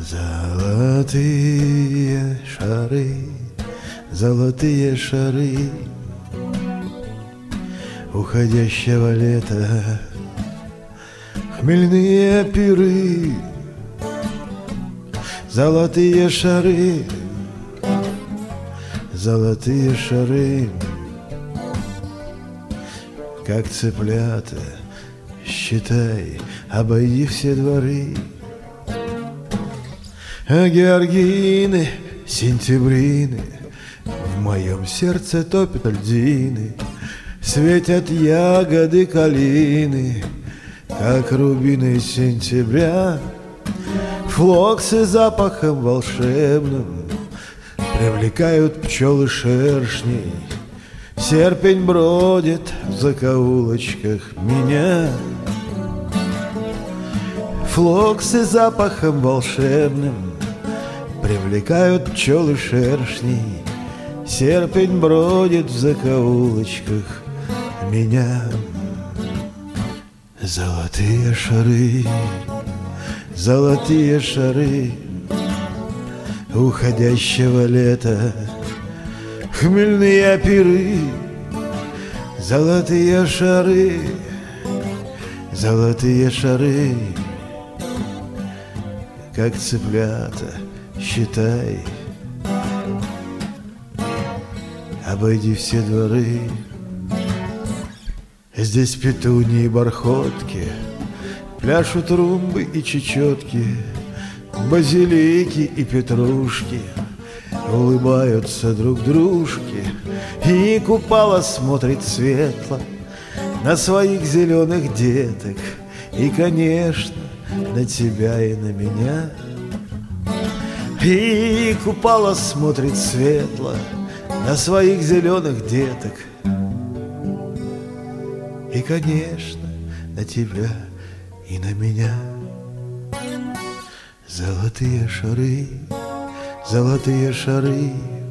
Золотые шары уходящего лета, хмельные пиры, золотые шары, золотые шары, как цыплята, считай, обойди все дворы. А георгины, сентябрины в моем сердце топят льдины, светят ягоды калины, как рубины сентября. Флоксы запахом волшебным привлекают пчел и шершней. Серпень бродит в закоулочках меня. Флоксы запахом волшебным привлекают пчел и шершней. Серпень бродит в закоулочках меня. Золотые шары, золотые шары уходящего лета, хмельные пиры, золотые шары, золотые шары, как цыплята, считай, обойди все дворы. Здесь петуньи и бархотки, пляшут румбы и чечетки, базилики и петрушки улыбаются друг дружке. И купала смотрит светло на своих зеленых деток, и, конечно, на тебя и на меня. И купала смотрит светло на своих зеленых деток, и, конечно, на тебя и на меня. Золотые шары, золотые шары,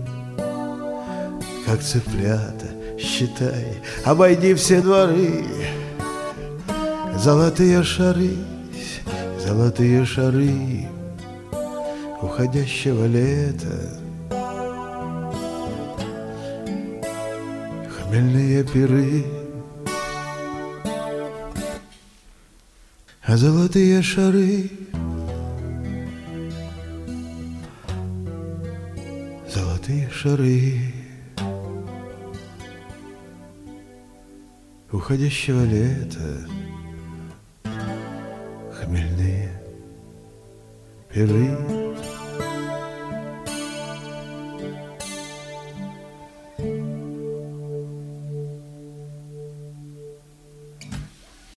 как цыплята, считай, обойди все дворы. Золотые шары, золотые шары уходящего лета, хмельные пиры. А золотые шары, золотые шары уходящего лета, хмельные пиры.